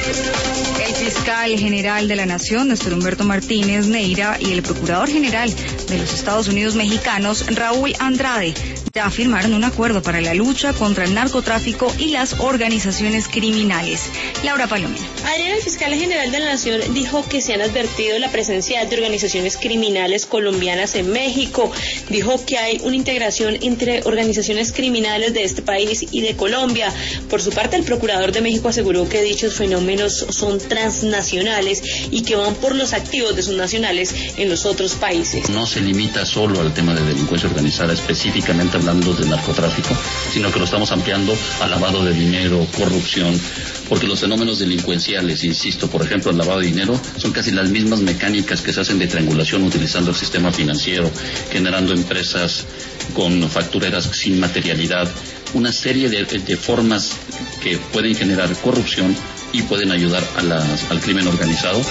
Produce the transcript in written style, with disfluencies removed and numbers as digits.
El fiscal general de la Nación, Néstor Humberto Martínez Neira, y el procurador general de los Estados Unidos mexicanos, Raúl Andrade, ya firmaron un acuerdo para la lucha contra el narcotráfico y las organizaciones criminales. Laura Palomino. Ayer el fiscal general de la Nación dijo que se han advertido la presencia de organizaciones criminales colombianas en México. Dijo que hay una integración entre organizaciones criminales de este país y de Colombia. Por su parte, el procurador de México aseguró que dichos fenómenos son transnacionales y que van por los activos de sus nacionales en los otros países. No se limita solo al tema de delincuencia organizada, específicamente hablando de narcotráfico, sino que lo estamos ampliando a lavado de dinero, corrupción, porque los fenómenos delincuenciales, insisto, por ejemplo, el lavado de dinero, son casi las mismas mecánicas que se hacen de triangulación utilizando el sistema financiero, generando empresas con factureras sin materialidad, una serie de formas que pueden generar corrupción y pueden ayudar al crimen organizado.